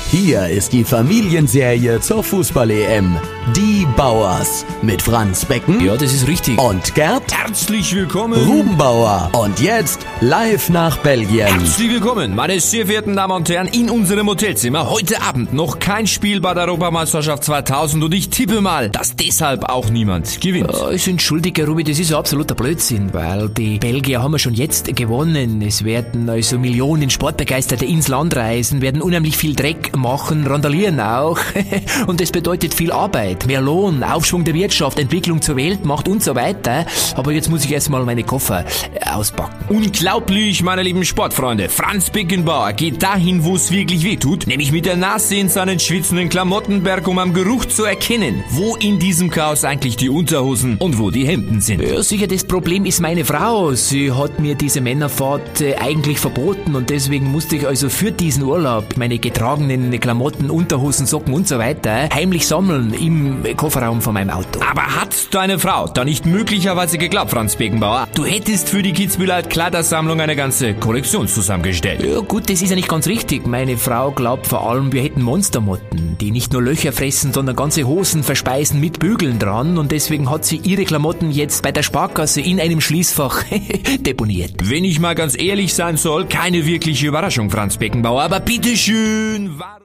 Hier ist die Familienserie zur Fußball-EM. Die Bauers mit Franz Becken. Ja, das ist richtig. Und Gerd. Herzlich willkommen. Rubenbauer. Und jetzt live nach Belgien. Herzlich willkommen, meine sehr verehrten Damen und Herren, in unserem Hotelzimmer. Heute Abend noch kein Spiel bei der Europameisterschaft 2000 und ich tippe mal, dass deshalb auch niemand gewinnt. Also entschuldige, Rubi, das ist ein absoluter Blödsinn, weil die Belgier haben ja schon jetzt gewonnen. Es werden also Millionen Sportbegeisterte ins Land reisen, werden unheimlich viel Dreck machen, randalieren auch. Und das bedeutet viel Arbeit, mehr Lohn, Aufschwung der Wirtschaft, Entwicklung zur Weltmacht und so weiter. Aber jetzt muss ich erstmal meine Koffer auspacken. Unglaublich, meine lieben Sportfreunde. Franz Beckenbauer geht dahin, wo es wirklich weh tut, nämlich mit der Nase in seinen schwitzenden Klamottenberg, um am Geruch zu erkennen, wo in diesem Chaos eigentlich die Unterhosen und wo die Hemden sind. Ja, sicher, das Problem ist meine Frau. Sie hat mir diese Männerfahrt eigentlich verboten und deswegen musste ich also für diesen Urlaub meine getragenen Klamotten, Unterhosen, Socken und so weiter heimlich sammeln im Kofferraum von meinem Auto. Aber hat deine Frau da nicht möglicherweise geglaubt, Franz Beckenbauer? Du hättest für die Kitzbühler Kleidersammlung eine ganze Kollektion zusammengestellt. Ja gut, das ist ja nicht ganz richtig. Meine Frau glaubt vor allem, wir hätten Monstermotten, die nicht nur Löcher fressen, sondern ganze Hosen verspeisen mit Bügeln dran und deswegen hat sie ihre Klamotten jetzt bei der Sparkasse in einem Schließfach deponiert. Wenn ich mal ganz ehrlich sein soll, keine wirkliche Überraschung, Franz Beckenbauer, aber bitteschön,